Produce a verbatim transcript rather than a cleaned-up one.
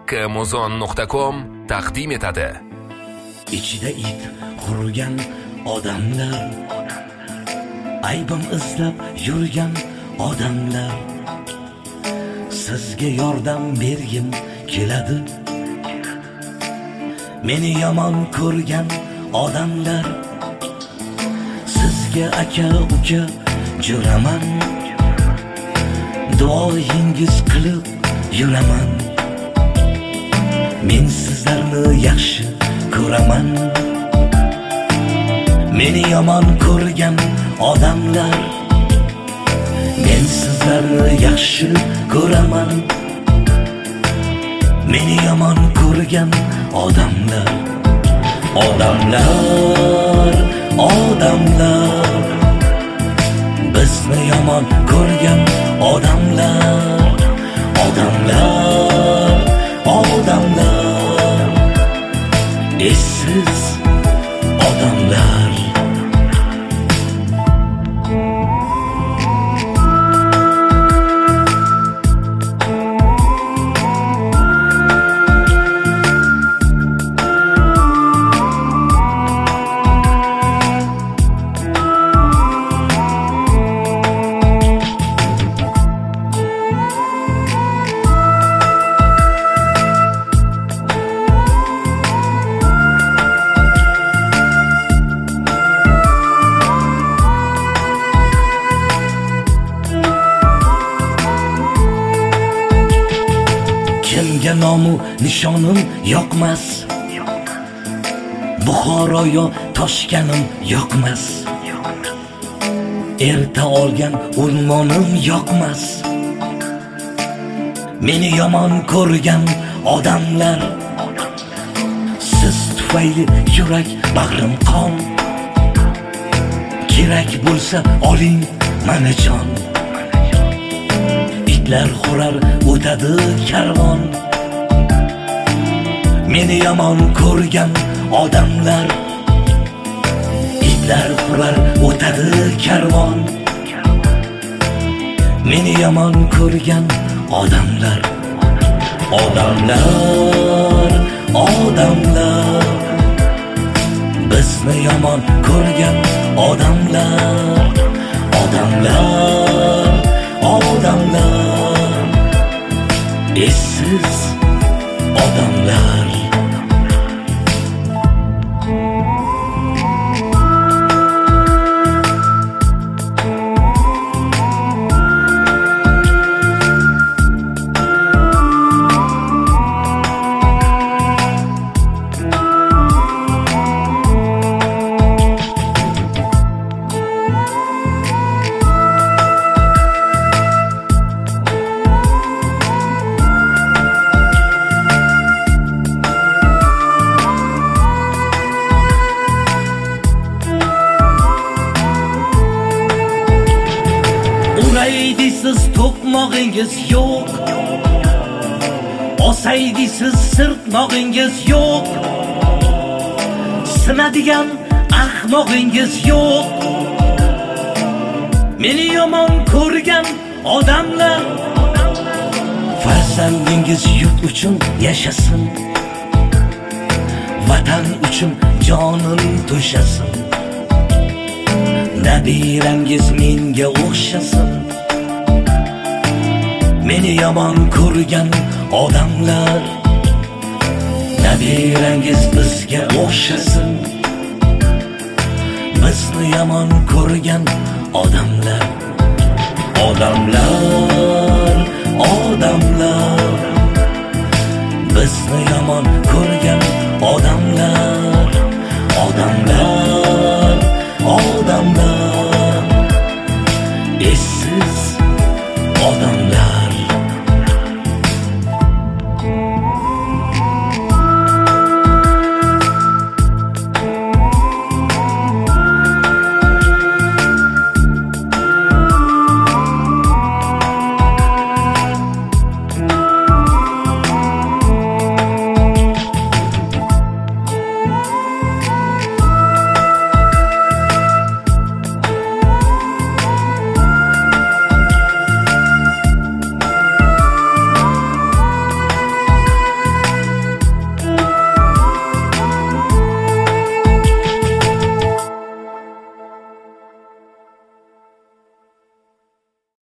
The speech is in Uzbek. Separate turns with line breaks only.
Amazon nuqta com taqdim etadi.
Ichida it hurgan odamlar, aybim izlab yurgan odamlar, sizga yordam bergim keladi. Meni yomon ko'rgan odamlar, sizga aka uka juraman, duoyingiz qilib yuraman. Men sizlarni yaxshi ko'raman. Meni yomon ko'rgan odamlar, men sizlarni yaxshi ko'raman. Meni yomon ko'rgan odamlar, odamlar, odamlar, bizni yomon ko'rgan odamlar, odamlar, odamlar, essiz odamlar. Kimga nomu nishonim yoqmas, Buxoroyo toshganim yoqmas, erta olgan o'rmonim yoqmas. Meni yomon ko'rgan odamlar, siz tufayli yurak bag'rim qon. Kerak bo'lsa oling mana jon. Itlar xurar o'tadi karvon. Meni yomon ko'rgan odamlar, itlar xurar o'tadi karvon. Meni yomon ko'rgan odamlar, odamlar, odamlar, bizni yomon ko'rgan odamlar, odamlar, odamlar, essiz odamlar. Deysiz to'qmog'ingiz yo'q, osay deysiz sirtmog'ingiz yo'q, sinadigan ahmog'ingiz yo'q. Meni yomon ko'rgan odamlar, farzandingiz yurt uchun yashasin, vatan uchun jonin to'shasin. Nabirangiz menga o'xshasin. Meni yomon ko'rgan odamlar, nabirangiz bizga o'xshasin. Bizni yomon ko'rgan odamlar, odamlar, odamlar,